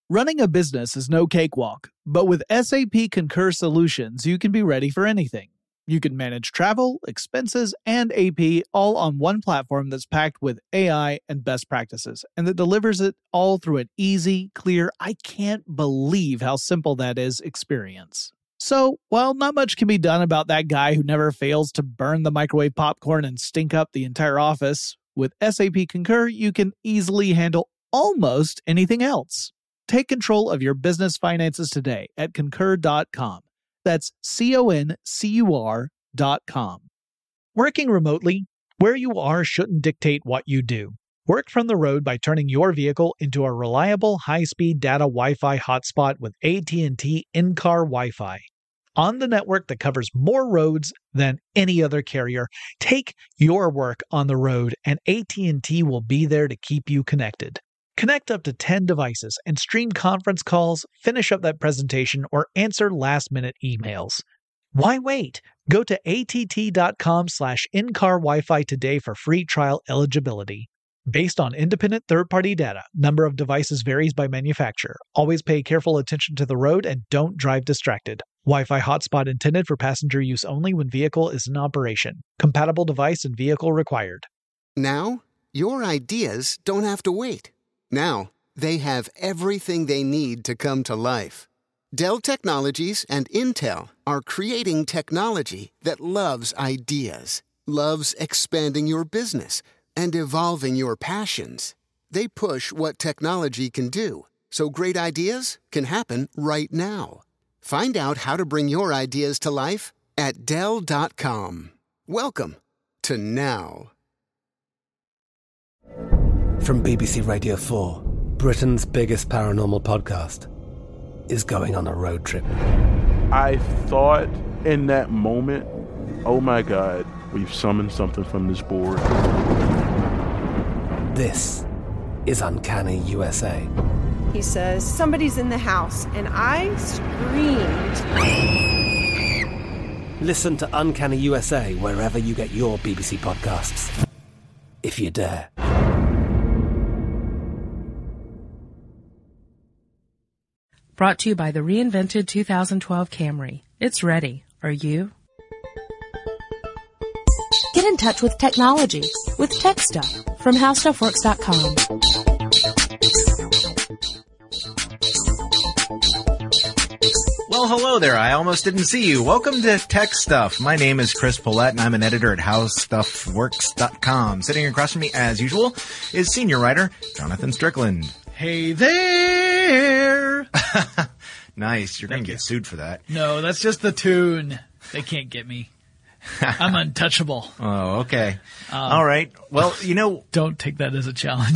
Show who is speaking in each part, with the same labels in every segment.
Speaker 1: Running a business is no cakewalk, but with SAP Concur Solutions, you can be ready for anything. You can manage travel, expenses, and AP all on one platform that's packed with AI and best practices, and that delivers it all through an easy, clear, I can't believe how simple that is experience. So, while not much can be done about that guy who never fails to burn the microwave popcorn and stink up the entire office, with SAP Concur, you can easily handle almost anything else. Take control of your business finances today at Concur.com. That's CONCUR.com. Working remotely, where you are shouldn't dictate what you do. Work from the road by turning your vehicle into a reliable high-speed data Wi-Fi hotspot with AT&T in-car Wi-Fi. On the network that covers more roads than any other carrier, take your work on the road and AT&T will be there to keep you connected. Connect up to 10 devices and stream conference calls, finish up that presentation, or answer last-minute emails. Why wait? Go to att.com/in-car Wi-Fi today for free trial eligibility. Based on independent third-party data, number of devices varies by manufacturer. Always pay careful attention to the road and don't drive distracted. Wi-Fi hotspot intended for passenger use only when vehicle is in operation. Compatible device and vehicle required.
Speaker 2: Now, your ideas don't have to wait. Now, they have everything they need to come to life. Dell Technologies and Intel are creating technology that loves ideas, loves expanding your business, and evolving your passions. They push what technology can do, so great ideas can happen right now. Find out how to bring your ideas to life at Dell.com. Welcome to Now.
Speaker 3: From BBC Radio 4, Britain's biggest paranormal podcast is going on a road trip.
Speaker 4: I thought in that moment, oh my God, we've summoned something from this board.
Speaker 3: This is Uncanny USA.
Speaker 5: He says, somebody's in the house, and I screamed.
Speaker 3: Listen to Uncanny USA wherever you get your BBC podcasts, if you dare.
Speaker 6: Brought to you by the reinvented 2012 Camry. It's ready. Are you? Get in touch with technology with Tech Stuff from HowStuffWorks.com.
Speaker 7: Well, hello there. I almost didn't see you. Welcome to Tech Stuff. My name is Chris Pollette, and I'm an editor at HowStuffWorks.com. Sitting across from me, as usual, is senior writer Jonathan Strickland.
Speaker 1: Hey there!
Speaker 7: Nice. You're going to get sued for that.
Speaker 1: No, that's just the tune. They can't get me. I'm untouchable.
Speaker 7: Oh, okay. All right. Well,
Speaker 1: Don't take that as a challenge.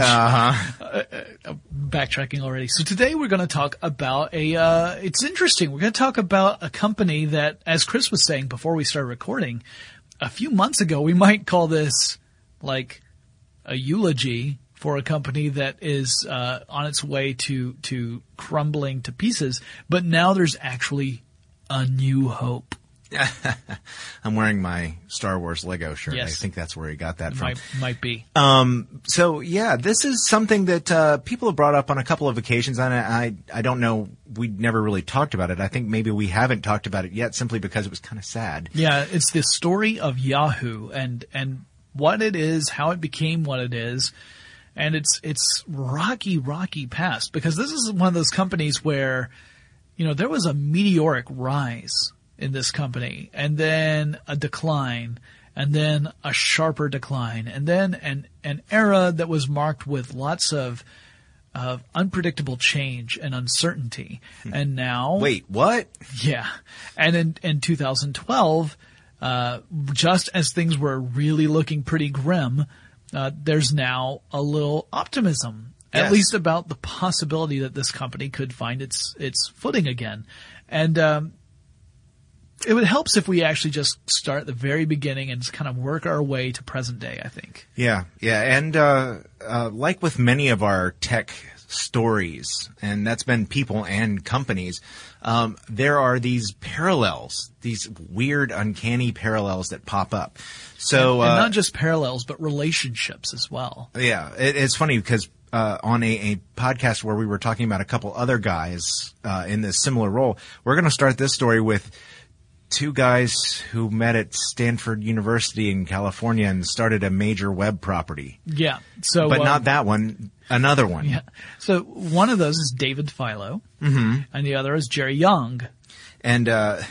Speaker 1: Backtracking already. So today we're going to talk about it's interesting. We're going to talk about a company that, as Chris was saying before we started recording, a few months ago, we might call this like a eulogy for a company that is on its way to crumbling to pieces. But now there's actually a new hope.
Speaker 7: I'm wearing my Star Wars Lego shirt.
Speaker 1: Yes.
Speaker 7: I think that's where he got that from.
Speaker 1: Might be.
Speaker 7: So yeah, this is something that people have brought up on a couple of occasions, and I don't know. We never really talked about it. I think maybe we haven't talked about it yet, simply because it was kind of sad.
Speaker 1: Yeah, it's the story of Yahoo and what it is, how it became what it is. And it's rocky past, because this is one of those companies where, there was a meteoric rise in this company, and then a decline, and then a sharper decline, and then an era that was marked with lots of unpredictable change and uncertainty. And now...
Speaker 7: Wait, what?
Speaker 1: Yeah. And in 2012, just as things were really looking pretty grim, there's now a little optimism,
Speaker 7: yes,
Speaker 1: at least about the possibility that this company could find its footing again. And it would help if we actually just start at the very beginning and just kind of work our way to present day, I think.
Speaker 7: Yeah. And like with many of our tech stories, and that's been people and companies, there are these parallels, these weird, uncanny parallels that pop up. So,
Speaker 1: and not just parallels, but relationships as well.
Speaker 7: Yeah, it's funny because on a podcast where we were talking about a couple other guys in this similar role. We're going to start this story with two guys who met at Stanford University in California and started a major web property.
Speaker 1: Yeah. So,
Speaker 7: but not that one, another one.
Speaker 1: Yeah. So one of those is David Philo, and the other is Jerry Young.
Speaker 7: And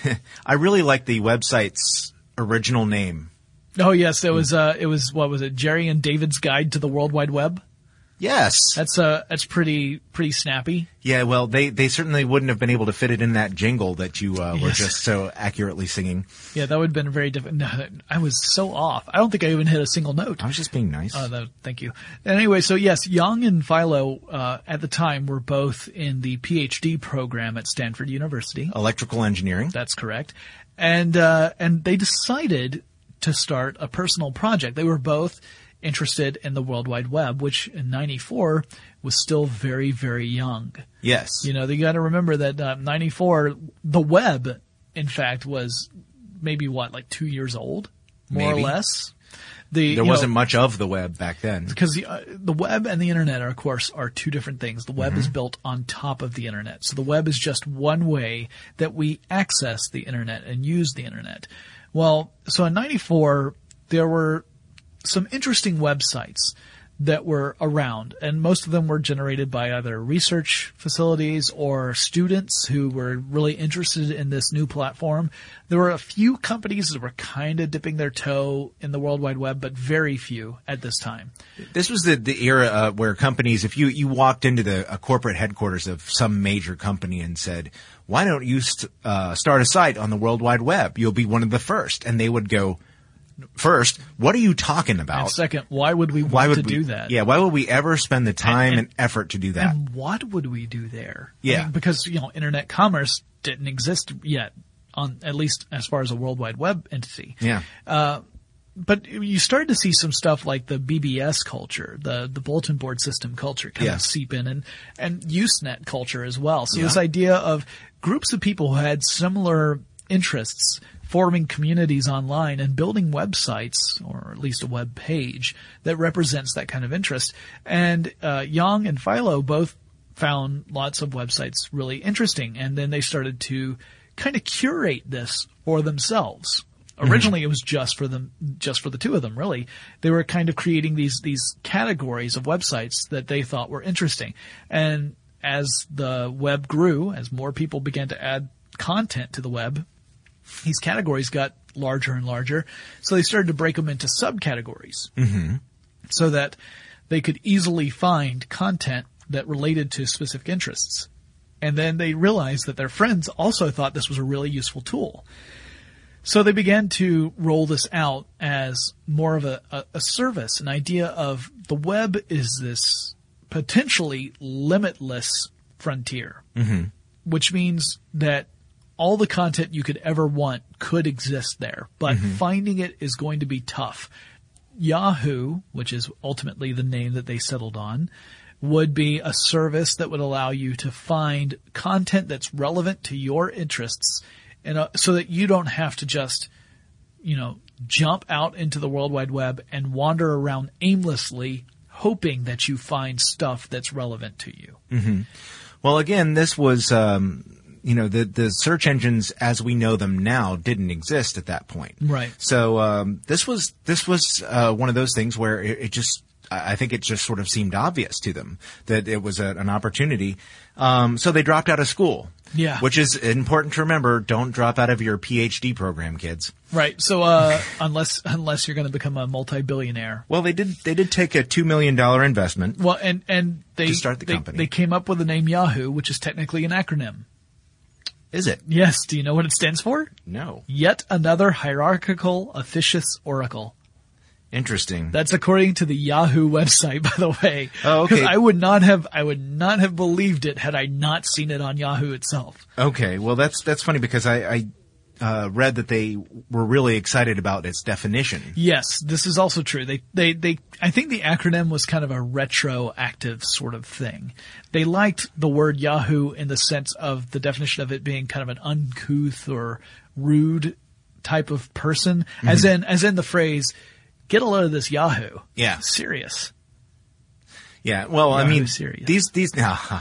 Speaker 7: I really like the website's original name.
Speaker 1: Oh yes, it was what was it? Jerry and David's Guide to the World Wide Web.
Speaker 7: Yes.
Speaker 1: That's pretty snappy.
Speaker 7: Yeah, well, they certainly wouldn't have been able to fit it in that jingle that you were just so accurately singing.
Speaker 1: Yeah, that would have been very different. No, I was so off. I don't think I even hit a single note.
Speaker 7: I was just being nice.
Speaker 1: Thank you. Anyway, so yes, Young and Philo at the time were both in the PhD program at Stanford University.
Speaker 7: Electrical engineering.
Speaker 1: That's correct. And they decided to start a personal project. They were both interested in the World Wide Web, which in 94 was still very, very young.
Speaker 7: Yes.
Speaker 1: You got to remember that 94, the web, in fact, was maybe like 2 years old, more or less.
Speaker 7: There wasn't much of the web back then.
Speaker 1: Because the web and the internet, of course, are two different things. The web is built on top of the internet. So the web is just one way that we access the internet and use the internet. Well, so in 94, there were some interesting websites that were around, and most of them were generated by either research facilities or students who were really interested in this new platform. There were a few companies that were kind of dipping their toe in the World Wide Web, but very few at this time. This
Speaker 7: was the era where companies, if you walked into a corporate headquarters of some major company and said, why don't you start a site on the World Wide Web? You'll be one of the first. And they would go, first, what are you talking about?
Speaker 1: And second, why would we want to do that?
Speaker 7: Yeah, why would we ever spend the time and effort to do that?
Speaker 1: And what would we do there?
Speaker 7: Yeah.
Speaker 1: Because, internet commerce didn't exist yet, at least as far as a World Wide Web entity.
Speaker 7: Yeah.
Speaker 1: But you started to see some stuff like the BBS culture, the bulletin board system culture kind of seep in, and Usenet culture as well. So this idea of groups of people who had similar interests forming communities online and building websites, or at least a web page that represents that kind of interest. And Young and Philo both found lots of websites really interesting, and then they started to kind of curate this for themselves. Originally, it was just for the two of them, really. They were kind of creating these categories of websites that they thought were interesting. And as the web grew, as more people began to add content to the web, these categories got larger and larger. So they started to break them into subcategories so that they could easily find content that related to specific interests. And then they realized that their friends also thought this was a really useful tool. So they began to roll this out as more of a service, an idea of the web is this potentially limitless frontier, which means that all the content you could ever want could exist there, but finding it is going to be tough. Yahoo, which is ultimately the name that they settled on, would be a service that would allow you to find content that's relevant to your interests, and so that you don't have to just, jump out into the World Wide Web and wander around aimlessly hoping that you find stuff that's relevant to you.
Speaker 7: Well, again, this was, the search engines as we know them now didn't exist at that point.
Speaker 1: Right.
Speaker 7: So, this was one of those things where I think it just sort of seemed obvious to them that it was an opportunity. So they dropped out of school.
Speaker 1: Yeah.
Speaker 7: Which is important to remember. Don't drop out of your PhD program, kids.
Speaker 1: Right. So, unless you're going to become a multi-billionaire.
Speaker 7: Well, they did take a $2 million investment.
Speaker 1: Well, and they
Speaker 7: to start the company.
Speaker 1: They came up with the name Yahoo, which is technically an acronym.
Speaker 7: Is it?
Speaker 1: Yes. Do you know what it stands for?
Speaker 7: No.
Speaker 1: Yet another hierarchical officious oracle.
Speaker 7: Interesting.
Speaker 1: That's according to the Yahoo website, by the way.
Speaker 7: Oh, okay.
Speaker 1: I would not have believed it had I not seen it on Yahoo itself.
Speaker 7: Okay. Well, that's funny because I read that they were really excited about its definition.
Speaker 1: Yes, this is also true. They I think the acronym was kind of a retroactive sort of thing. They liked the word Yahoo in the sense of the definition of it being kind of an uncouth or rude type of person, as in the phrase, get a load of this Yahoo.
Speaker 7: Yeah.
Speaker 1: Serious.
Speaker 7: Yeah, well, I
Speaker 1: Yahoo
Speaker 7: mean,
Speaker 1: Serious.
Speaker 7: these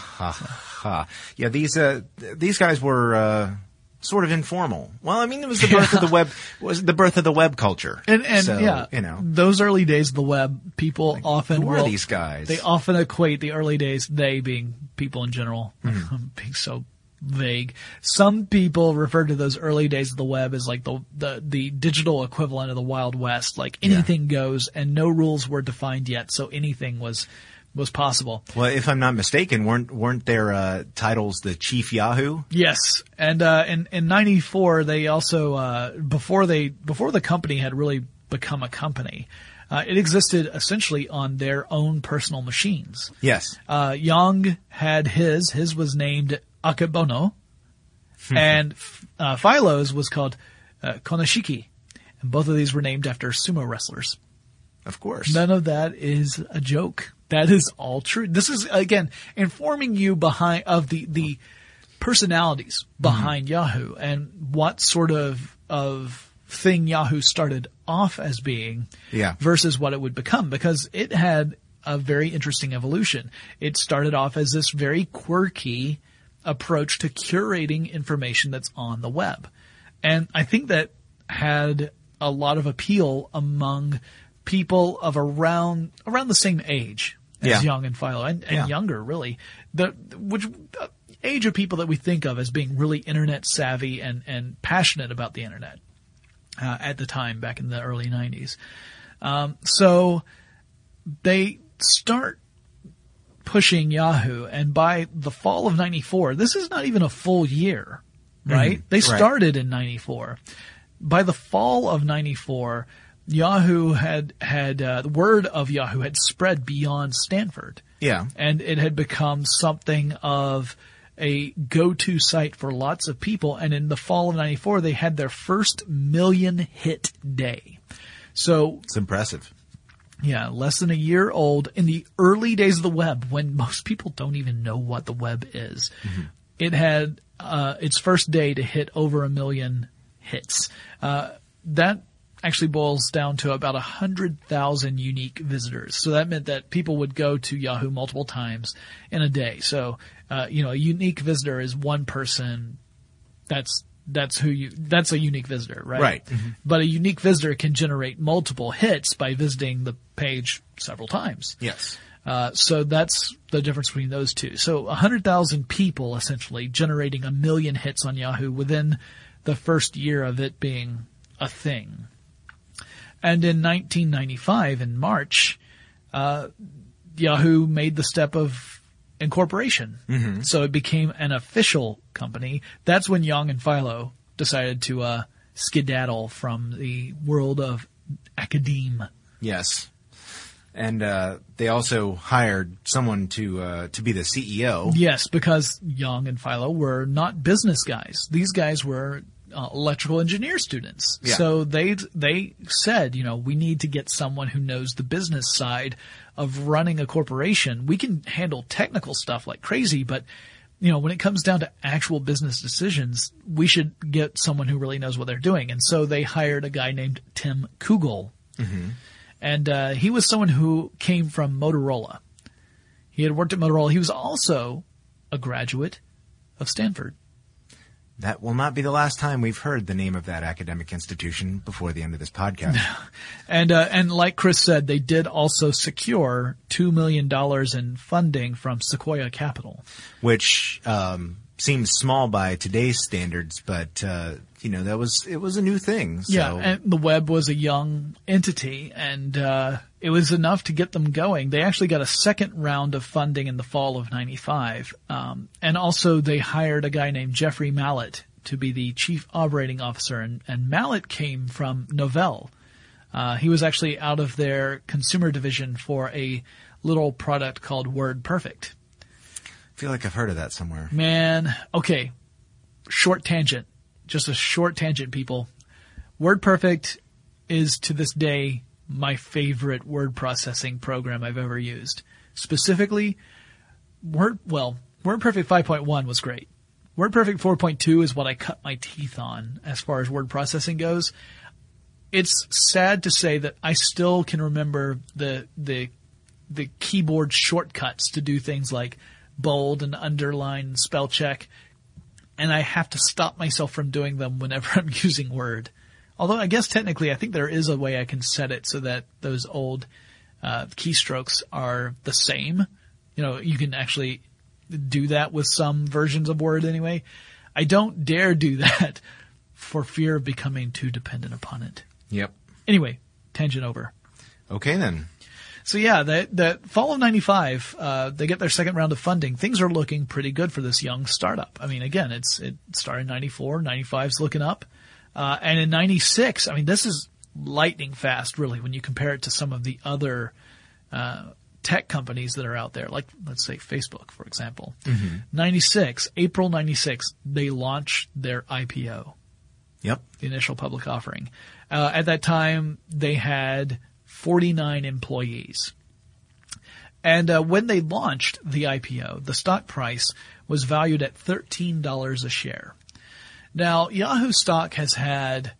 Speaker 7: guys were sort of informal. Well, I mean, it was the birth of the web. Was the birth of the web culture,
Speaker 1: And
Speaker 7: so,
Speaker 1: yeah,
Speaker 7: you know,
Speaker 1: those early days of the web, people often
Speaker 7: who are these guys?
Speaker 1: They often equate the early days, they being people in general, being so vague. Some people refer to those early days of the web as like the digital equivalent of the Wild West. Like anything goes, and no rules were defined yet, so anything was possible.
Speaker 7: Well, if I'm not mistaken, weren't their titles the Chief Yahoo?
Speaker 1: Yes, and in '94 they also before the company had really become a company, it existed essentially on their own personal machines.
Speaker 7: Yes.
Speaker 1: Young had his was named Akebono, and Philo's was called Konashiki, and both of these were named after sumo wrestlers.
Speaker 7: Of course.
Speaker 1: None of that is a joke. That is all true. This is, again, informing you of the personalities behind Yahoo and what sort of thing Yahoo started off as being versus what it would become, because it had a very interesting evolution. It started off as this very quirky approach to curating information that's on the web. And I think that had a lot of appeal among people of around the same age as Young and Philo, and younger, really. Which age of people that we think of as being really internet savvy and passionate about the internet at the time, back in the early 90s. So they start pushing Yahoo, and by the fall of 94, this is not even a full year, right? They started in 94. By the fall of 94, Yahoo had the word of Yahoo had spread beyond Stanford.
Speaker 7: Yeah.
Speaker 1: And it had become something of a go-to site for lots of people. And in the fall of 94, they had their first million hit day. So
Speaker 7: it's impressive.
Speaker 1: Yeah, less than a year old, in the early days of the web, when most people don't even know what the web is. It had its first day to hit over 1 million hits. That actually boils down to about 100,000 unique visitors. So that meant that people would go to Yahoo multiple times in a day. So, a unique visitor is one person. That's a unique visitor, right?
Speaker 7: Right.
Speaker 1: But a unique visitor can generate multiple hits by visiting the page several times.
Speaker 7: Yes.
Speaker 1: So that's the difference between those two. So 100,000 people essentially generating 1 million hits on Yahoo within the first year of it being a thing. And in 1995, in March, Yahoo made the step of incorporation. So it became an official company. That's when Young and Philo decided to skedaddle from the world of academe.
Speaker 7: Yes. And they also hired someone to be the CEO.
Speaker 1: Yes, because Young and Philo were not business guys. These guys were electrical engineer students.
Speaker 7: Yeah. So
Speaker 1: they said, we need to get someone who knows the business side of running a corporation. We can handle technical stuff like crazy, but when it comes down to actual business decisions, we should get someone who really knows what they're doing. And so they hired a guy named Tim Kugel. And he was someone who came from Motorola. He had worked at Motorola. He was also a graduate of Stanford.
Speaker 7: That will not be the last time we've heard the name of that academic institution before the end of this podcast.
Speaker 1: And like Chris said, they did also secure $2 million in funding from Sequoia Capital.
Speaker 7: Which seems small by today's standards, but it was a new thing. So.
Speaker 1: Yeah, and the web was a young entity, and it was enough to get them going. They actually got a second round of funding in the fall of 95. And also they hired a guy named Jeffrey Mallett to be the chief operating officer, and Mallett came from Novell. He was actually out of their consumer division for a little product called WordPerfect.
Speaker 7: I feel like I've heard of that somewhere.
Speaker 1: Man, okay. Short tangent. Just a short tangent, people. WordPerfect is, to this day, my favorite word processing program I've ever used. Specifically, WordPerfect 5.1 was great. WordPerfect 4.2 is what I cut my teeth on as far as word processing goes. It's sad to say that I still can remember the the keyboard shortcuts to do things like bold and underline and spell check. And I have to stop myself from doing them whenever I'm using Word. Although I guess technically I think there is a way I can set it so that those old keystrokes are the same. You know, you can actually do that with some versions of Word anyway. I don't dare do that for fear of becoming too dependent upon it.
Speaker 7: Yep.
Speaker 1: Anyway, tangent over.
Speaker 7: Okay, then.
Speaker 1: So yeah, the fall of 95, they get their second round of funding. Things are looking pretty good for this young startup. I mean, again, it started in 94, 95's looking up. And in 96, I mean, this is lightning fast, really, when you compare it to some of the other, tech companies that are out there, like, let's say, Facebook, for example. Mm-hmm. April 96, they launched their IPO.
Speaker 7: Yep.
Speaker 1: The initial public offering. At that time, they had 49 employees. And when they launched the IPO, the stock price was valued at $13 a share. Now, Yahoo stock has had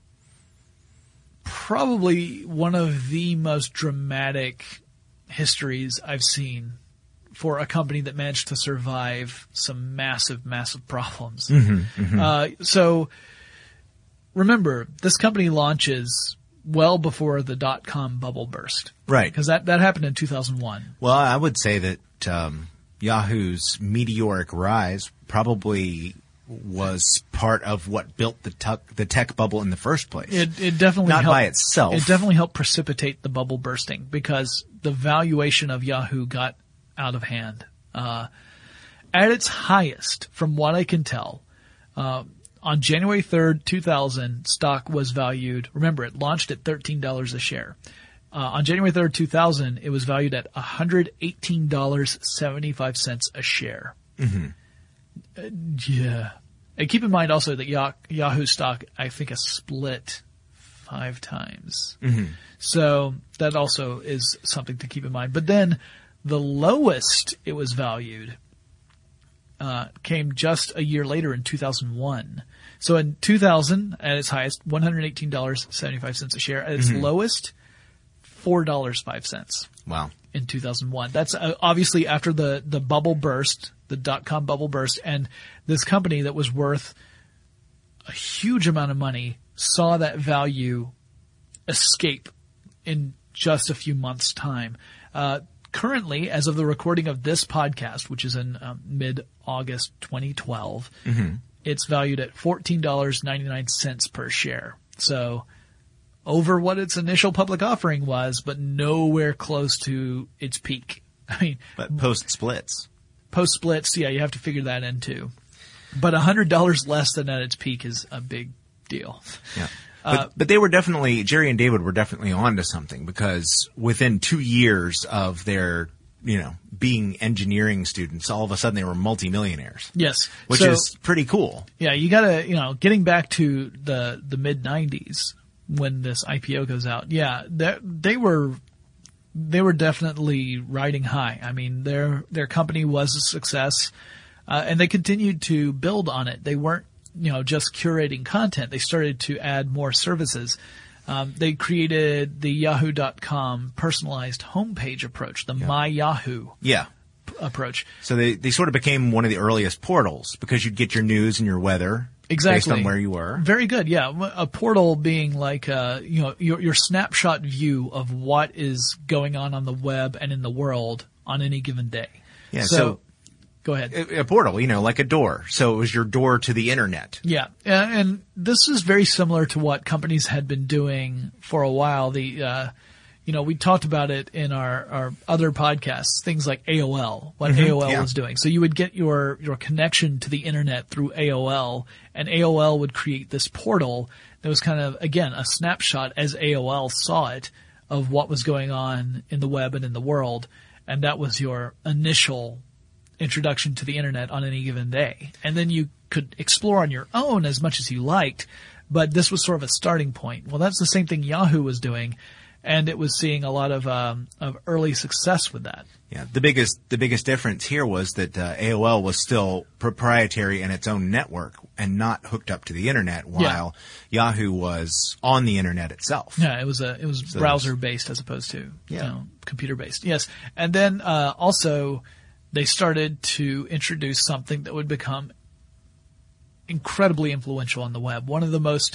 Speaker 1: probably one of the most dramatic histories I've seen for a company that managed to survive some massive, massive problems. Mm-hmm, mm-hmm. So remember, this company launches well before the dot-com bubble burst.
Speaker 7: Right.
Speaker 1: Because that happened in 2001.
Speaker 7: Well, I would say that Yahoo's meteoric rise probably was part of what built the tech bubble in the first place.
Speaker 1: It definitely
Speaker 7: not
Speaker 1: helped,
Speaker 7: by itself.
Speaker 1: It definitely helped precipitate the bubble bursting because the valuation of Yahoo got out of hand. At its highest, from what I can tell, on January 3rd, 2000, stock was valued. Remember, it launched at $13 a share. On January 3rd, 2000, it was valued at $118.75 a share. Mm-hmm. Yeah. And keep in mind also that Yahoo stock, I think, has split 5 times. Mm-hmm. So that also is something to keep in mind. But then the lowest it was valued came just a year later in 2001. So in 2000, at its highest, $118.75 a share. At its mm-hmm. lowest, $4.05.
Speaker 7: Wow.
Speaker 1: In 2001. That's obviously after the bubble burst, the dot-com bubble burst, and this company that was worth a huge amount of money saw that value escape in just a few months' time. Currently, as of the recording of this podcast, which is in mid-August 2012, mm-hmm. it's valued at $14.99 per share. So over what its initial public offering was, but nowhere close to its peak. I mean,
Speaker 7: but post splits,
Speaker 1: yeah, you have to figure that in too. But $100 less than at its peak is a big deal.
Speaker 7: Yeah. But they were definitely, Jerry and David were definitely onto something, because within 2 years of their, being engineering students, all of a sudden they were multimillionaires.
Speaker 1: Yes.
Speaker 7: Which is pretty cool.
Speaker 1: Yeah, you gotta, getting back to the mid 90s when this IPO goes out. Yeah, they were definitely riding high. I mean, their company was a success, and they continued to build on it. They weren't, just curating content. They started to add more services. They created the Yahoo.com personalized homepage approach, the My Yahoo approach.
Speaker 7: So they sort of became one of the earliest portals, because you'd get your news and your weather based on where you were.
Speaker 1: Very good, yeah. A portal being like your snapshot view of what is going on the web and in the world on any given day.
Speaker 7: Yeah. So
Speaker 1: go ahead.
Speaker 7: A portal, like a door. So it was your door to the internet.
Speaker 1: Yeah. And this is very similar to what companies had been doing for a while. We talked about it in our other podcasts, things like AOL, what mm-hmm. AOL was doing. So you would get your connection to the internet through AOL, and AOL would create this portal that was kind of, again, a snapshot as AOL saw it of what was going on in the web and in the world. And that was your initial introduction to the internet on any given day. And then you could explore on your own as much as you liked, but this was sort of a starting point. Well, that's the same thing Yahoo was doing. and it was seeing a lot of early success with that.
Speaker 7: Yeah, the biggest difference here was that AOL was still proprietary in its own network and not hooked up to the internet, while Yahoo was on the internet itself.
Speaker 1: Yeah, it was browser based as opposed to computer based. Yes, and then also they started to introduce something that would become incredibly influential on the web. One of the most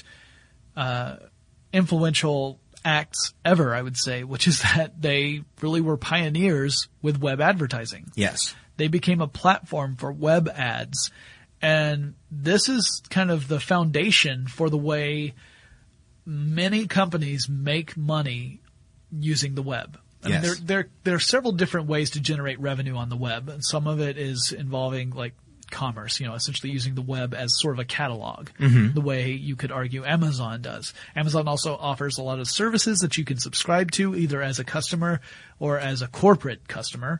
Speaker 1: influential acts ever, I would say, which is that they really were pioneers with web advertising.
Speaker 7: Yes.
Speaker 1: They became a platform for web ads. And this is kind of the foundation for the way many companies make money using the web. I mean, there are several different ways to generate revenue on the web. And some of it is involving like commerce, essentially using the web as sort of a catalog, the way you could argue Amazon does. Amazon also offers a lot of services that you can subscribe to either as a customer or as a corporate customer.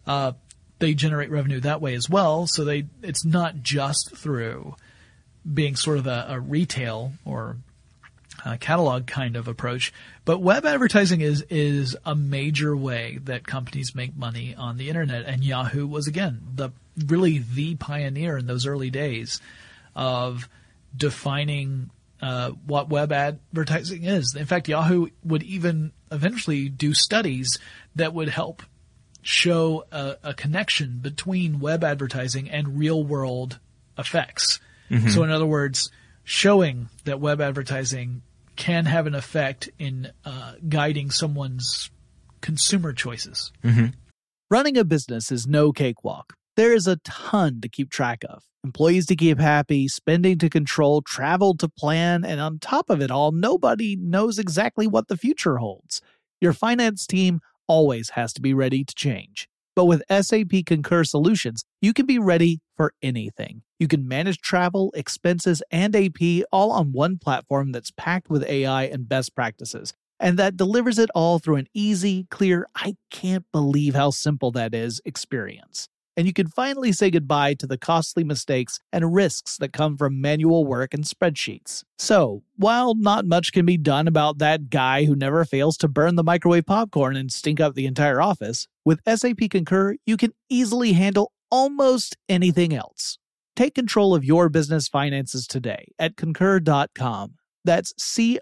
Speaker 1: They generate revenue that way as well. So it's not just through being sort of a retail or catalog kind of approach, but web advertising is a major way that companies make money on the internet. And Yahoo was, again, really the pioneer in those early days of defining what web advertising is. In fact, Yahoo would even eventually do studies that would help show a connection between web advertising and real world effects. So in other words, showing that web advertising can have an effect in guiding someone's consumer choices.
Speaker 8: Running a business is no cakewalk. There is a ton to keep track of. Employees to keep happy, spending to control, travel to plan, and on top of it all, nobody knows exactly what the future holds. Your finance team always has to be ready to change. But with SAP Concur Solutions, you can be ready for anything. You can manage travel, expenses, and AP all on one platform that's packed with AI and best practices, and that delivers it all through an easy, clear, I can't believe how simple that is experience. And you can finally say goodbye to the costly mistakes and risks that come from manual work and spreadsheets. So, while not much can be done about that guy who never fails to burn the microwave popcorn and stink up the entire office, with SAP Concur, you can easily handle almost anything else. Take control of your business finances today at Concur.com. That's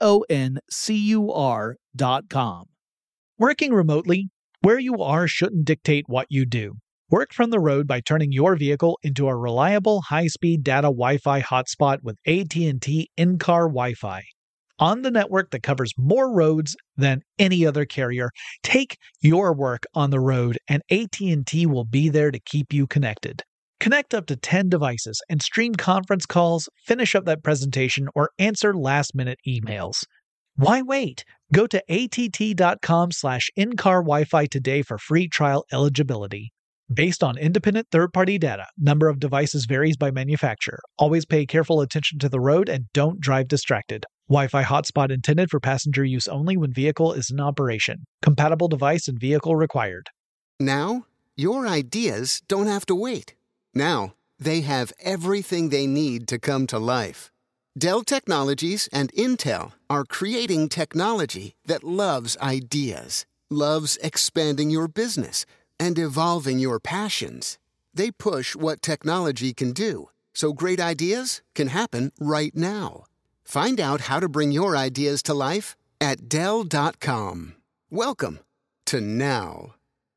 Speaker 8: CONCUR.com.
Speaker 1: Working remotely, where you are shouldn't dictate what you do. Work from the road by turning your vehicle into a reliable high-speed data Wi-Fi hotspot with AT&T in-car Wi-Fi. On the network that covers more roads than any other carrier, take your work on the road and AT&T will be there to keep you connected. Connect up to 10 devices and stream conference calls, finish up that presentation, or answer last-minute emails. Why wait? Go to att.com/in-car Wi-Fi today for free trial eligibility. Based on independent third-party data, number of devices varies by manufacturer. Always pay careful attention to the road and don't drive distracted. Wi-Fi hotspot intended for passenger use only when vehicle is in operation. Compatible device and vehicle required.
Speaker 2: Now, your ideas don't have to wait. Now, they have everything they need to come to life. Dell Technologies and Intel are creating technology that loves ideas, loves expanding your business, and evolving your passions. They push what technology can do, so great ideas can happen right now. Find out how to bring your ideas to life at Dell.com. Welcome to now.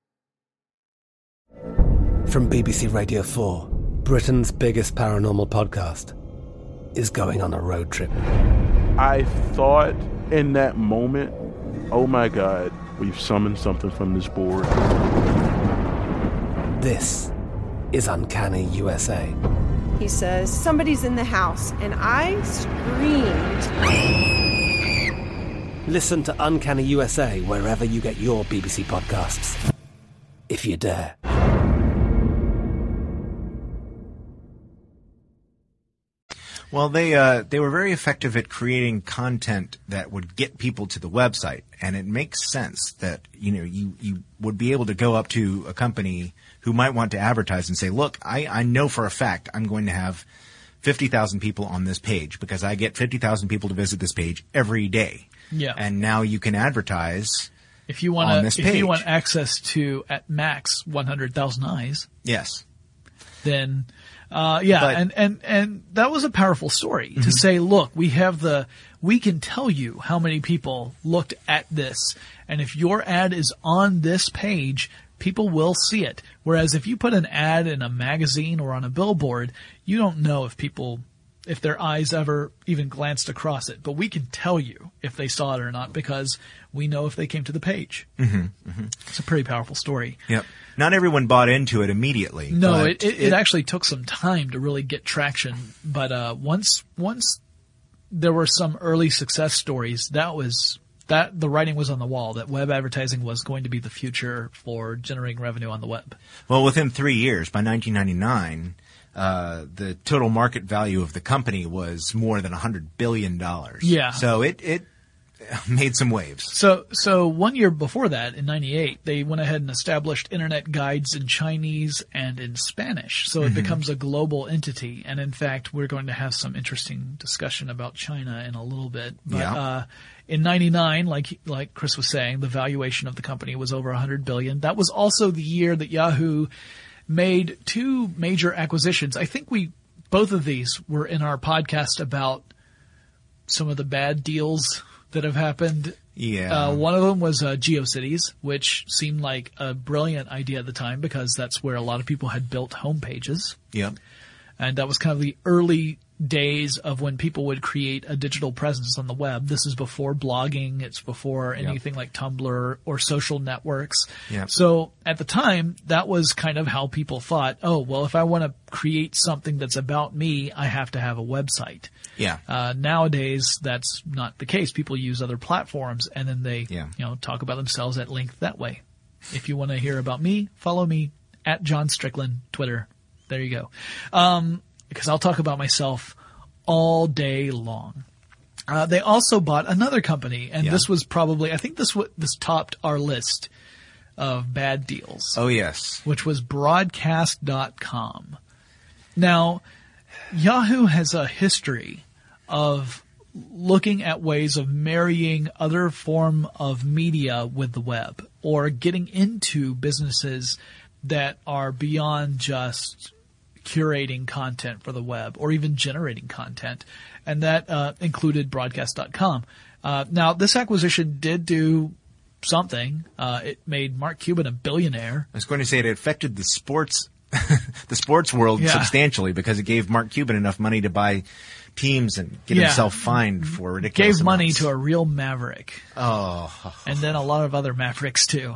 Speaker 3: From BBC Radio 4, Britain's biggest paranormal podcast is going on a road trip.
Speaker 4: I thought in that moment, oh my God, we've summoned something from this board.
Speaker 3: This is Uncanny USA.
Speaker 5: He says, somebody's in the house, and I screamed.
Speaker 3: Listen to Uncanny USA wherever you get your BBC podcasts, if you dare.
Speaker 7: Well, they were very effective at creating content that would get people to the website, and it makes sense that you would be able to go up to a company who might want to advertise and say, look, I know for a fact I'm going to have 50,000 people on this page because I get 50,000 people to visit this page every day.
Speaker 8: Yeah.
Speaker 7: And now you can advertise
Speaker 8: if you
Speaker 7: on this page.
Speaker 8: If you want access to, at max, 100,000 eyes.
Speaker 7: Yes.
Speaker 8: Then, and that was a powerful story to say, look, we can tell you how many people looked at this. And if your ad is on this page, people will see it. Whereas if you put an ad in a magazine or on a billboard, you don't know if their eyes ever even glanced across it. But we can tell you if they saw it or not because we know if they came to the page. It's a pretty powerful story.
Speaker 7: Yep. Not everyone bought into it immediately.
Speaker 8: No, it actually took some time to really get traction. But once there were some early success stories, that the writing was on the wall that web advertising was going to be the future for generating revenue on the web.
Speaker 7: Well, within 3 years, by 1999, the total market value of the company was more than $100 billion.
Speaker 8: Yeah.
Speaker 7: So it made some waves.
Speaker 8: So 1 year before that, in 98, they went ahead and established internet guides in Chinese and in Spanish. So it becomes a global entity. And in fact, we're going to have some interesting discussion about China in a little bit. But, in 99, like Chris was saying, the valuation of the company was over $100 billion. That was also the year that Yahoo made two major acquisitions. I think both of these were in our podcast about some of the bad deals that have happened.
Speaker 7: Yeah.
Speaker 8: One of them was GeoCities, which seemed like a brilliant idea at the time because that's where a lot of people had built homepages.
Speaker 7: Yep.
Speaker 8: And that was kind of the early days of when people would create a digital presence on the web. This is before blogging. It's before anything like Tumblr or social networks.
Speaker 7: Yep.
Speaker 8: So at the time, that was kind of how people thought, oh, well, if I want to create something that's about me, I have to have a website.
Speaker 7: Yeah.
Speaker 8: Nowadays, that's not the case. People use other platforms and then they, talk about themselves at length that way. If you want to hear about me, follow me at John Strickland, Twitter. There you go. Because I'll talk about myself all day long. They also bought another company, and this was probably, I think this topped our list of bad deals.
Speaker 7: Oh, yes.
Speaker 8: Which was Broadcast.com. Now, Yahoo has a history of looking at ways of marrying other form of media with the web or getting into businesses that are beyond just curating content for the web or even generating content. And that included Broadcast.com. Now, this acquisition did do something. It made Mark Cuban a billionaire.
Speaker 7: I was going to say it affected the sports world substantially because it gave Mark Cuban enough money to buy teams and get himself fined for ridiculous
Speaker 8: Gave money
Speaker 7: amounts.
Speaker 8: to a real maverick.
Speaker 7: Oh.
Speaker 8: And then a lot of other mavericks too.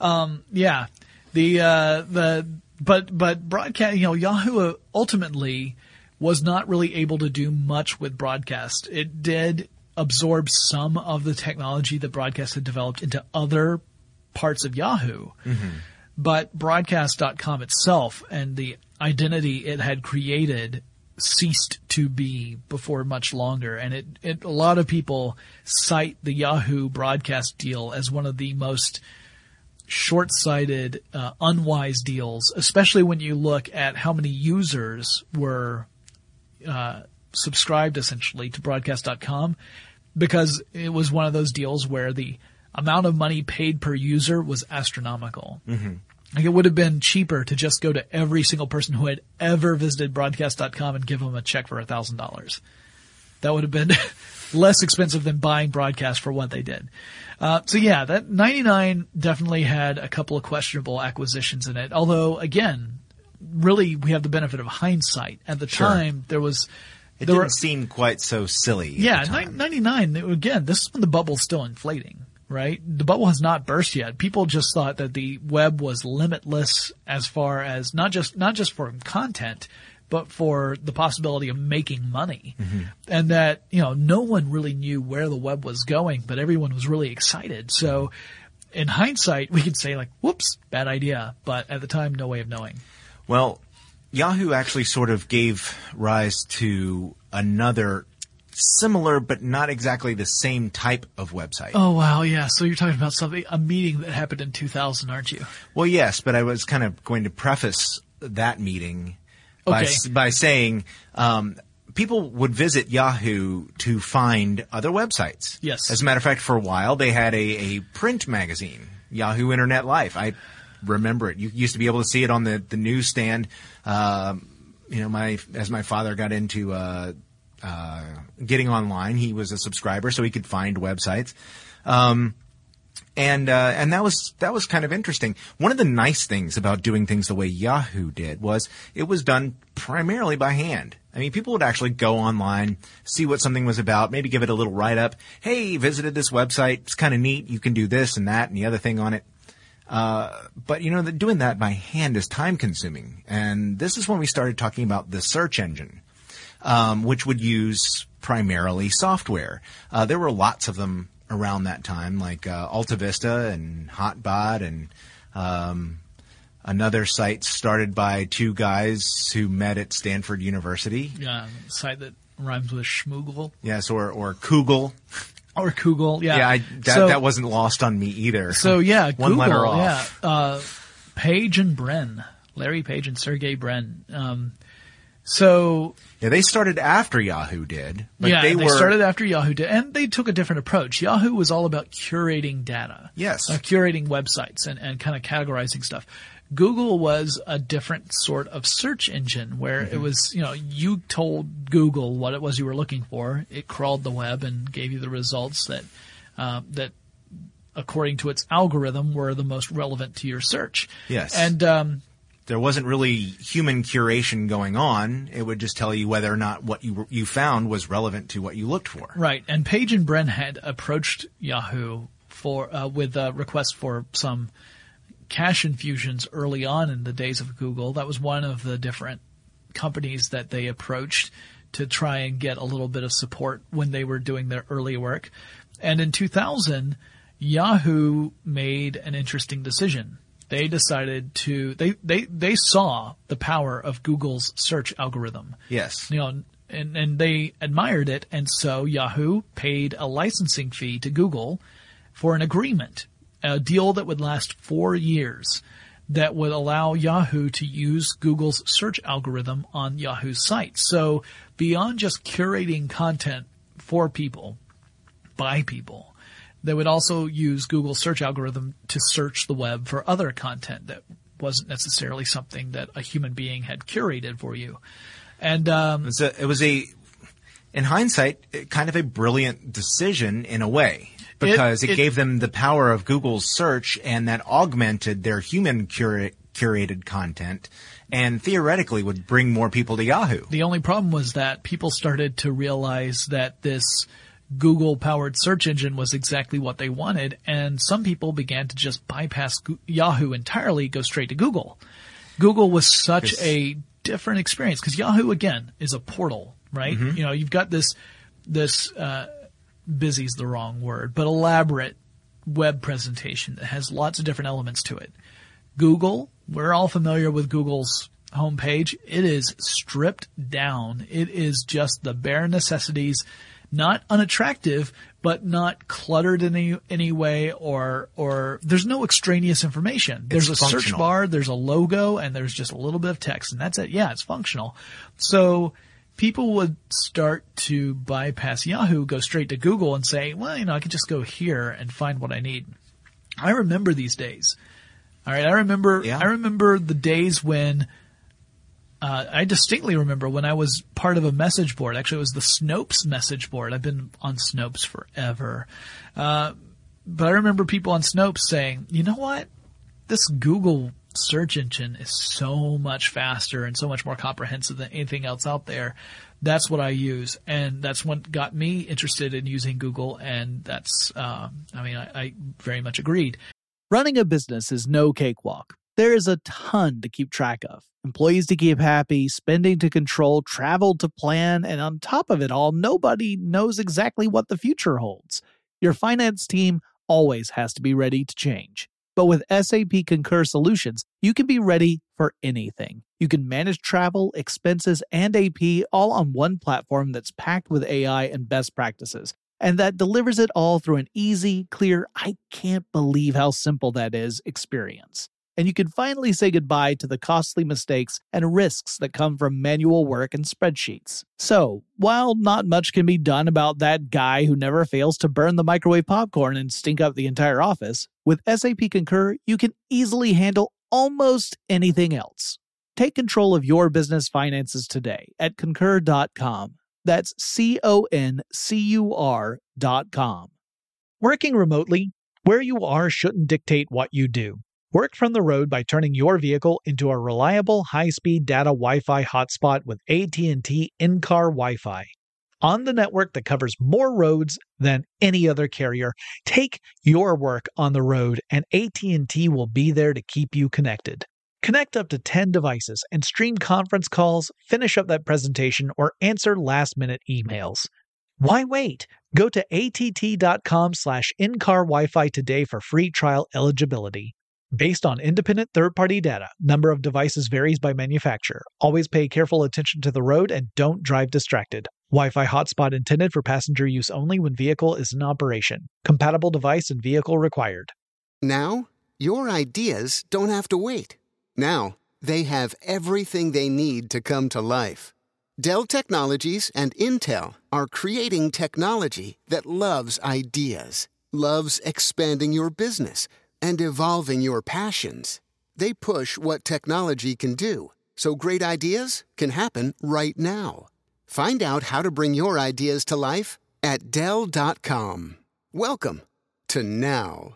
Speaker 8: But broadcast, Yahoo ultimately was not really able to do much with broadcast. It did absorb some of the technology that broadcast had developed into other parts of Yahoo. But Broadcast.com itself and the identity it had created ceased to be before much longer. And a lot of people cite the Yahoo broadcast deal as one of the most short-sighted, unwise deals, especially when you look at how many users were subscribed essentially to Broadcast.com, because it was one of those deals where the amount of money paid per user was astronomical. Like it would have been cheaper to just go to every single person who had ever visited Broadcast.com and give them a check for $1,000. That would have been less expensive than buying Broadcast for what they did. That 99 definitely had a couple of questionable acquisitions in it. Although, again, really we have the benefit of hindsight. At the time,
Speaker 7: it didn't seem quite so silly.
Speaker 8: Yeah, 99, again, this is when the bubble's still inflating, right? The bubble has not burst yet. People just thought that the web was limitless as far as not just for content, but for the possibility of making money. And that, no one really knew where the web was going, but everyone was really excited. So in hindsight, we could say like, whoops, bad idea. But at the time, no way of knowing.
Speaker 7: Well, Yahoo actually sort of gave rise to another similar but not exactly the same type of website.
Speaker 8: Oh, wow. Yeah. So you're talking about a meeting that happened in 2000, aren't you?
Speaker 7: Well, yes, but I was kind of going to preface that meeting by saying people would visit Yahoo to find other websites.
Speaker 8: Yes.
Speaker 7: As a matter of fact, for a while, they had a print magazine, Yahoo Internet Life. I remember it. You used to be able to see it on the newsstand. As my father got into getting online, he was a subscriber, so he could find websites. And that was kind of interesting. One of the nice things about doing things the way Yahoo did was it was done primarily by hand. I mean, people would actually go online, see what something was about, maybe give it a little write-up. Hey, visited this website. It's kind of neat. You can do this and that and the other thing on it. But doing that by hand is time-consuming. And this is when we started talking about the search engine, which would use primarily software. There were lots of them around that time, like AltaVista and Hotbot and another site started by two guys who met at Stanford University.
Speaker 8: Yeah, a site that rhymes with Schmoogle.
Speaker 7: Yes, or Koogle.
Speaker 8: Or Koogle, yeah.
Speaker 7: Yeah, that wasn't lost on me either.
Speaker 8: So, yeah,
Speaker 7: one
Speaker 8: Google,
Speaker 7: letter off.
Speaker 8: Yeah. Page and Brin. Larry Page and Sergey Brin.
Speaker 7: Yeah, they started after Yahoo did. But
Speaker 8: yeah,
Speaker 7: they
Speaker 8: started after Yahoo did, and they took a different approach. Yahoo was all about curating data.
Speaker 7: Yes.
Speaker 8: Curating websites and kind of categorizing stuff. Google was a different sort of search engine where it was, you told Google what it was you were looking for. It crawled the web and gave you the results that according to its algorithm were the most relevant to your search.
Speaker 7: Yes.
Speaker 8: And,
Speaker 7: there wasn't really human curation going on. It would just tell you whether or not what you found was relevant to what you looked for.
Speaker 8: Right. And Page and Brin had approached Yahoo with a request for some cash infusions early on in the days of Google. That was one of the different companies that they approached to try and get a little bit of support when they were doing their early work. And in 2000, Yahoo made an interesting decision. They decided they saw the power of Google's search algorithm.
Speaker 7: Yes.
Speaker 8: And they admired it. And so Yahoo paid a licensing fee to Google for an agreement, a deal that would last 4 years that would allow Yahoo to use Google's search algorithm on Yahoo's site. So beyond just curating content for people, by people, they would also use Google's search algorithm to search the web for other content that wasn't necessarily something that a human being had curated for you. And
Speaker 7: it was in hindsight, kind of a brilliant decision in a way, because it gave them the power of Google's search, and that augmented their human curated content, and theoretically would bring more people to Yahoo.
Speaker 8: The only problem was that people started to realize that this Google-powered search engine was exactly what they wanted, and some people began to just bypass Yahoo entirely, go straight to Google. Google was such a different experience, because Yahoo, again, is a portal, right?
Speaker 7: Mm-hmm.
Speaker 8: You've got this busy's the wrong word, but elaborate web presentation that has lots of different elements to it. Google, we're all familiar with Google's homepage. It is stripped down. It is just the bare necessities. Not unattractive, but not cluttered in any way, or there's no extraneous information. There's a search bar, there's a logo, and there's just a little bit of text, and that's it. Yeah, it's functional. So people would start to bypass Yahoo, go straight to Google and say, well, I could just go here and find what I need. I remember these days. All right. I remember the days when, I distinctly remember when I was part of a message board. Actually, it was the Snopes message board. I've been on Snopes forever. But I remember people on Snopes saying, you know what? This Google search engine is so much faster and so much more comprehensive than anything else out there. That's what I use. And that's what got me interested in using Google. And that's, I very much agreed.
Speaker 1: Running a business is no cakewalk. There is a ton to keep track of. Employees to keep happy, spending to control, travel to plan, and on top of it all, nobody knows exactly what the future holds. Your finance team always has to be ready to change. But with SAP Concur Solutions, you can be ready for anything. You can manage travel, expenses, and AP all on one platform that's packed with AI and best practices, and that delivers it all through an easy, clear, I can't believe how simple that is experience. and you can finally say goodbye to the costly mistakes and risks that come from manual work and spreadsheets. So, while not much can be done about that guy who never fails to burn the microwave popcorn and stink up the entire office, with SAP Concur, you can easily handle almost anything else. Take control of your business finances today at Concur.com. That's CONCUR.com. Working remotely, where you are shouldn't dictate what you do. Work from the road by turning your vehicle into a reliable high-speed data Wi-Fi hotspot with AT&T in-car Wi-Fi. On the network that covers more roads than any other carrier, take your work on the road and AT&T will be there to keep you connected. Connect up to 10 devices and stream conference calls, finish up that presentation, or answer last-minute emails. Why wait? Go to att.com/in-car Wi-Fi today for free trial eligibility. Based on independent third-party data, number of devices varies by manufacturer. Always pay careful attention to the road and don't drive distracted. Wi-Fi hotspot intended for passenger use only when vehicle is in operation. Compatible device and vehicle required.
Speaker 2: Now, your ideas don't have to wait. Now, they have everything they need to come to life. Dell Technologies and Intel are creating technology that loves ideas, loves expanding your business, and evolving your passions. They push what technology can do, so great ideas can happen right now. Find out how to bring your ideas to life at Dell.com. Welcome to now.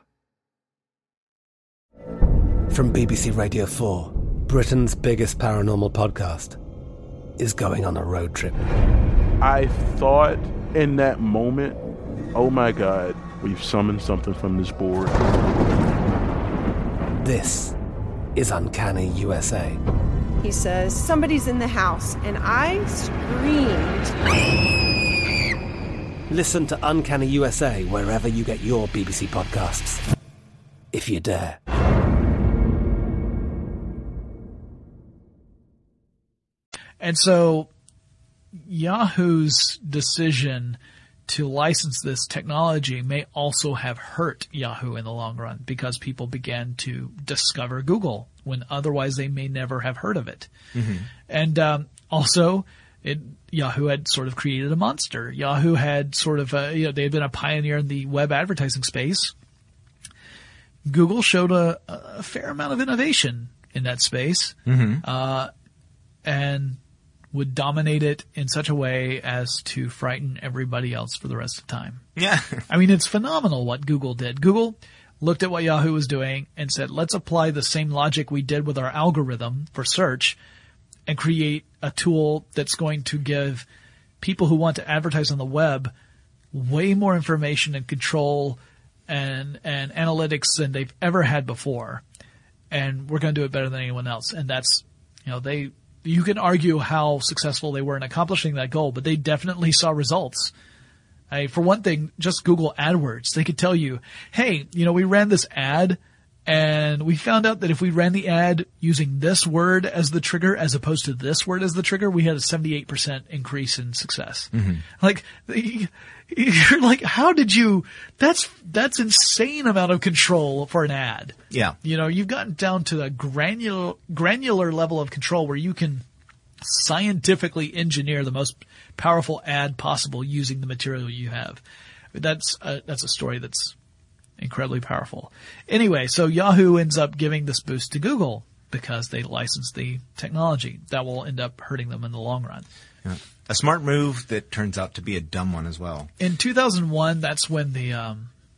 Speaker 3: From BBC Radio 4, Britain's biggest paranormal podcast is going on a road trip.
Speaker 4: I thought in that moment, oh my God, we've summoned something from this board.
Speaker 3: This is Uncanny USA.
Speaker 5: He says, somebody's in the house, and I screamed.
Speaker 3: Listen to Uncanny USA wherever you get your BBC podcasts, if you dare.
Speaker 8: And so Yahoo's decision to license this technology may also have hurt Yahoo in the long run because people began to discover Google when otherwise they may never have heard of it. Mm-hmm. And also, Yahoo had sort of created a monster. Yahoo had sort of they had been a pioneer in the web advertising space. Google showed a fair amount of innovation in that space, and would dominate it in such a way as to frighten everybody else for the rest of the time.
Speaker 7: Yeah.
Speaker 8: I mean, it's phenomenal what Google did. Google looked at what Yahoo was doing and said, let's apply the same logic we did with our algorithm for search and create a tool that's going to give people who want to advertise on the web way more information and control and analytics than they've ever had before. And we're going to do it better than anyone else. And that's, you can argue how successful they were in accomplishing that goal, but they definitely saw results. For one thing, just Google AdWords. They could tell you, hey, we ran this ad and we found out that if we ran the ad using this word as the trigger as opposed to this word as the trigger, we had a 78% increase in success. Mm-hmm. Like, you're like, how did you, that's insane amount of control for an ad.
Speaker 7: Yeah.
Speaker 8: You've gotten down to a granular level of control where you can scientifically engineer the most powerful ad possible using the material you have. That's a story that's incredibly powerful. Anyway, so Yahoo ends up giving this boost to Google because they licensed the technology. That will end up hurting them in the long run.
Speaker 7: Yeah. A smart move that turns out to be a dumb one as well.
Speaker 8: In 2001, that's when the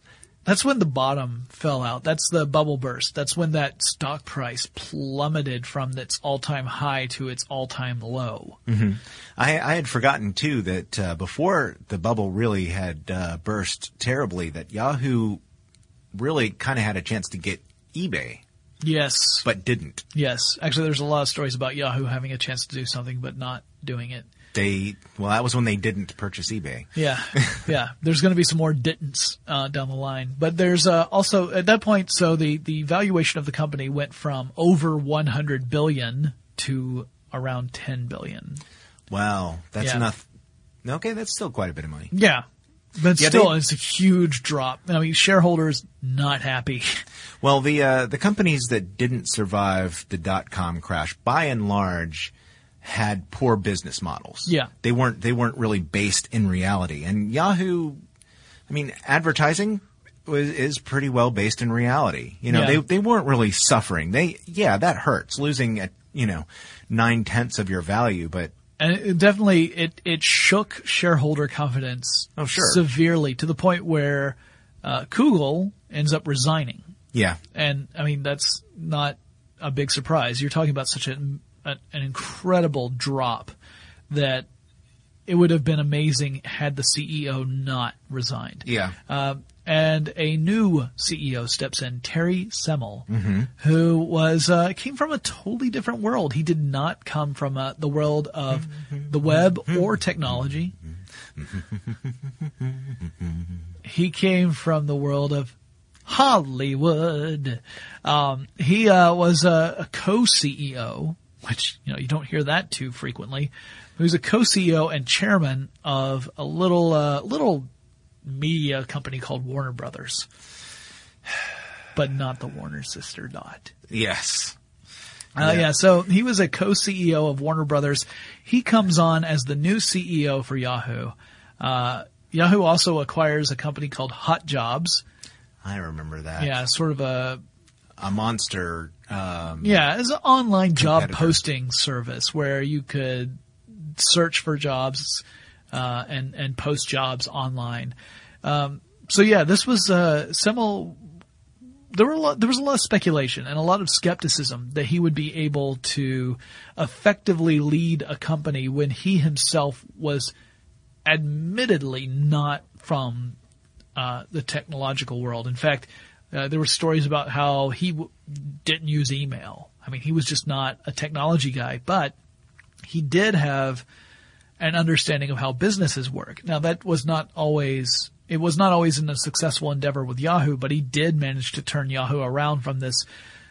Speaker 8: bottom fell out. That's the bubble burst. That's when that stock price plummeted from its all-time high to its all-time low.
Speaker 7: Mm-hmm. I had forgotten too that before the bubble really had burst terribly, that Yahoo really kind of had a chance to get eBay.
Speaker 8: Yes.
Speaker 7: But didn't.
Speaker 8: Yes. Actually, there's a lot of stories about Yahoo having a chance to do something but not doing it.
Speaker 7: That was when they didn't purchase eBay.
Speaker 8: Yeah. Yeah. There's going to be some more didn'ts down the line. But there's also, at that point, so the valuation of the company went from over $100 billion to around $10 billion.
Speaker 7: Wow. That's enough. Okay, that's still quite a bit of money.
Speaker 8: Yeah. But still, it's a huge drop. I mean, shareholders not happy.
Speaker 7: Well, the companies that didn't survive the .com crash, by and large, had poor business models.
Speaker 8: Yeah.
Speaker 7: They weren't really based in reality. And Yahoo, I mean, advertising is pretty well based in reality. You know,
Speaker 8: Yeah.
Speaker 7: they weren't really suffering. That hurts, losing 9/10 of your value, but
Speaker 8: And it definitely, it shook shareholder confidence severely to the point where Google ends up resigning.
Speaker 7: yeah.
Speaker 8: And, I mean, that's not a big surprise. You're talking about such an incredible drop that it would have been amazing had the CEO not resigned.
Speaker 7: Yeah.
Speaker 8: And a new CEO steps in, Terry Semel, who was came from a totally different world. He did not come from the world of the web or technology. He came from the world of Hollywood. He was a co-CEO, which you don't hear that too frequently. He was a co-CEO and chairman of a little media company called Warner Brothers, but not the Warner sister dot.
Speaker 7: Yes.
Speaker 8: So he was a co-CEO of Warner Brothers. He comes on as the new CEO for Yahoo. Yahoo also acquires a company called Hot Jobs.
Speaker 7: I remember that.
Speaker 8: Yeah, sort of a
Speaker 7: monster.
Speaker 8: It's an online job
Speaker 7: competitor.
Speaker 8: posting service where you could search for jobs and post jobs online. This was Semel. There was a lot of speculation and a lot of skepticism that he would be able to effectively lead a company when he himself was admittedly not from the technological world. In fact, there were stories about how he didn't use email. I mean, he was just not a technology guy, but he did have an understanding of how businesses work. Now, it was not always in a successful endeavor with Yahoo, but he did manage to turn Yahoo around from this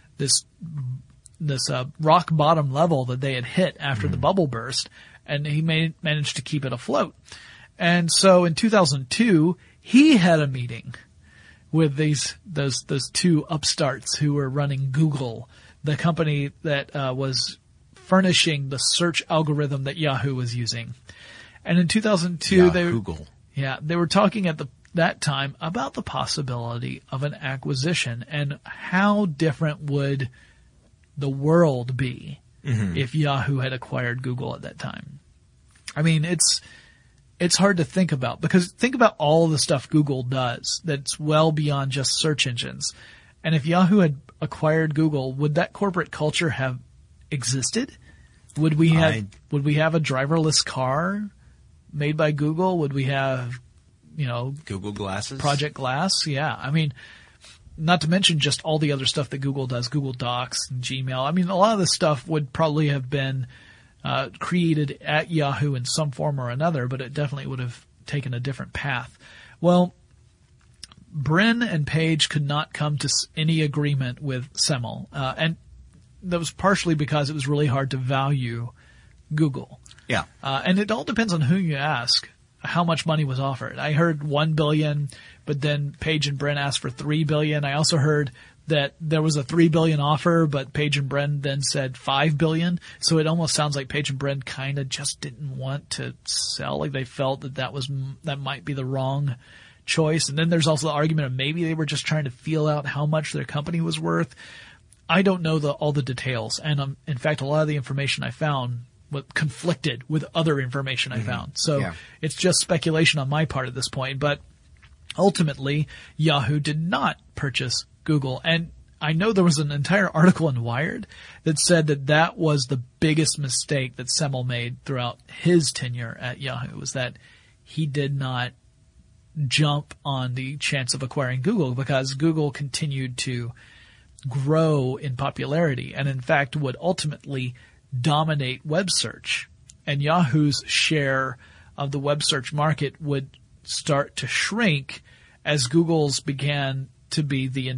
Speaker 8: rock bottom level that they had hit after the bubble burst, and he managed to keep it afloat. And so in 2002, he had a meeting with those two upstarts who were running Google, the company that was furnishing the search algorithm that Yahoo was using. And in 2002, they were talking at that time about the possibility of an acquisition and how different would the world be if Yahoo had acquired Google at that time. I mean, it's hard to think about, because think about all the stuff Google does that's well beyond just search engines. And if Yahoo had acquired Google, would that corporate culture have existed? Would we have a driverless car made by Google? Would we have,
Speaker 7: Google Glasses?
Speaker 8: Project Glass? Yeah. I mean, not to mention just all the other stuff that Google does, Google Docs and Gmail. I mean, a lot of this stuff would probably have been created at Yahoo in some form or another, but it definitely would have taken a different path. Well, Brin and Page could not come to any agreement with Semel, and that was partially because it was really hard to value Google.
Speaker 7: Yeah.
Speaker 8: And it all depends on who you ask, how much money was offered. I heard $1 billion, but then Page and Brin asked for $3 billion. I also heard that there was a $3 billion offer, but Page and Brin then said $5 billion. So it almost sounds like Page and Brin kind of just didn't want to sell. Like they felt that might be the wrong choice. And then there's also the argument of maybe they were just trying to feel out how much their company was worth. I don't know all the details. And in fact, a lot of the information I found conflicted with other information I found. So it's just speculation on my part at this point. But ultimately, Yahoo did not purchase Google. And I know there was an entire article in Wired that said that was the biggest mistake that Semel made throughout his tenure at Yahoo, was that he did not jump on the chance of acquiring Google, because Google continued to grow in popularity and in fact would ultimately dominate web search, and Yahoo's share of the web search market would start to shrink as Google's began to be the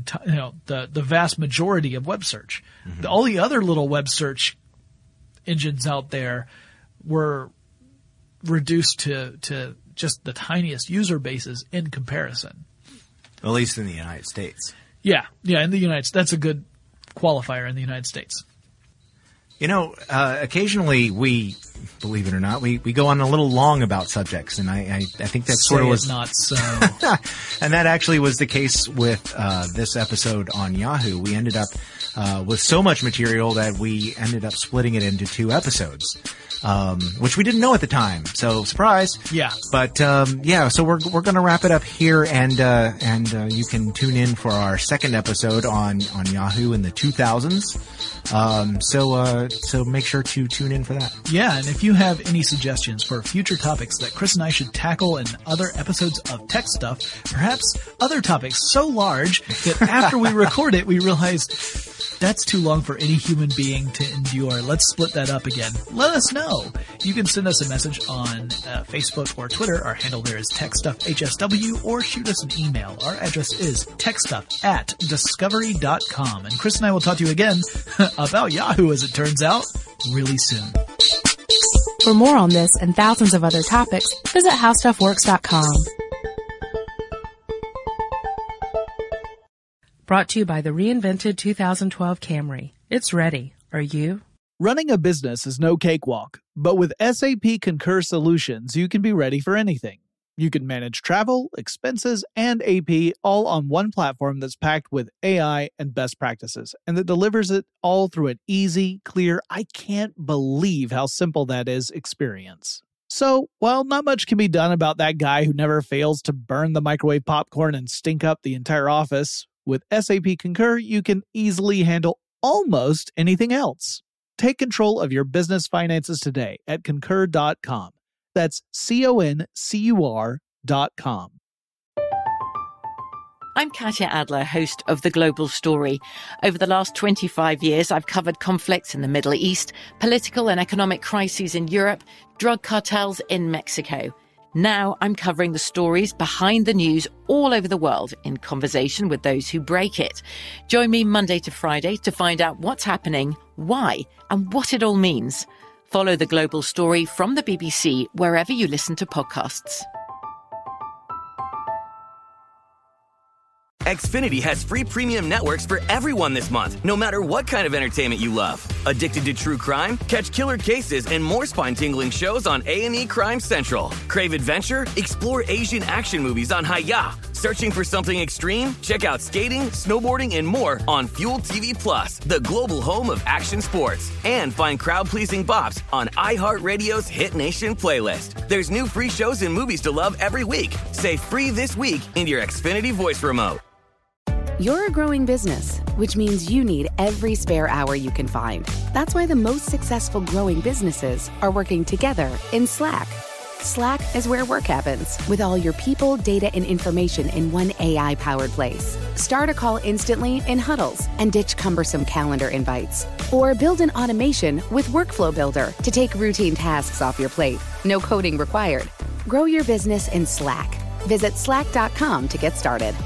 Speaker 8: vast majority of web search. All the other little web search engines out there were reduced to just the tiniest user bases in comparison.
Speaker 7: At least in the United States.
Speaker 8: Yeah, in the United States. That's a good qualifier in the United States.
Speaker 7: You know, occasionally we, believe it or not, we go on a little long about subjects, and I think that sort of was
Speaker 8: not so.
Speaker 7: And that actually was the case with this episode on Yahoo. We ended up with so much material that we ended up splitting it into 2 episodes, which we didn't know at the time. So surprise.
Speaker 8: Yeah.
Speaker 7: But so we're going to wrap it up here, and you can tune in for our second episode on Yahoo in the 2000s. So make sure to tune in for that.
Speaker 8: Yeah, and if you have any suggestions for future topics that Chris and I should tackle in other episodes of Tech Stuff, perhaps other topics so large that after we record it, we realize that's too long for any human being to endure. Let's split that up again. Let us know. You can send us a message on Facebook or Twitter. Our handle there is TechStuffHSW, or shoot us an email. Our address is techstuff@discovery.com. And Chris and I will talk to you again about Yahoo, as it turns out, really soon.
Speaker 6: For more on this and thousands of other topics, visit HowStuffWorks.com. Brought to you by the reinvented 2012 Camry. It's ready. Are you?
Speaker 1: Running a business is no cakewalk, but with SAP Concur Solutions, you can be ready for anything. You can manage travel, expenses, and AP all on one platform that's packed with AI and best practices, and that delivers it all through an easy, clear, I can't believe how simple that is experience. So, while not much can be done about that guy who never fails to burn the microwave popcorn and stink up the entire office, with SAP Concur, you can easily handle almost anything else. Take control of your business finances today at Concur.com. That's CONCUR.com.
Speaker 9: I'm Katya Adler, host of The Global Story. Over the last 25 years, I've covered conflicts in the Middle East, political and economic crises in Europe, drug cartels in Mexico. Now I'm covering the stories behind the news all over the world in conversation with those who break it. Join me Monday to Friday to find out what's happening, why, and what it all means. Follow The Global Story from the BBC wherever you listen to podcasts.
Speaker 10: Xfinity has free premium networks for everyone this month, no matter what kind of entertainment you love. Addicted to true crime? Catch killer cases and more spine-tingling shows on A&E Crime Central. Crave adventure? Explore Asian action movies on Hayya. Searching for something extreme? Check out skating, snowboarding, and more on Fuel TV Plus, the global home of action sports. And find crowd-pleasing bops on iHeartRadio's Hit Nation playlist. There's new free shows and movies to love every week. Say free this week in your Xfinity voice remote.
Speaker 11: You're a growing business, which means you need every spare hour you can find. That's why the most successful growing businesses are working together in Slack. Slack is where work happens, with all your people, data, and information in one AI-powered place. Start a call instantly in huddles and ditch cumbersome calendar invites. Or build an automation with Workflow Builder to take routine tasks off your plate. No coding required. Grow your business in Slack. Visit slack.com to get started.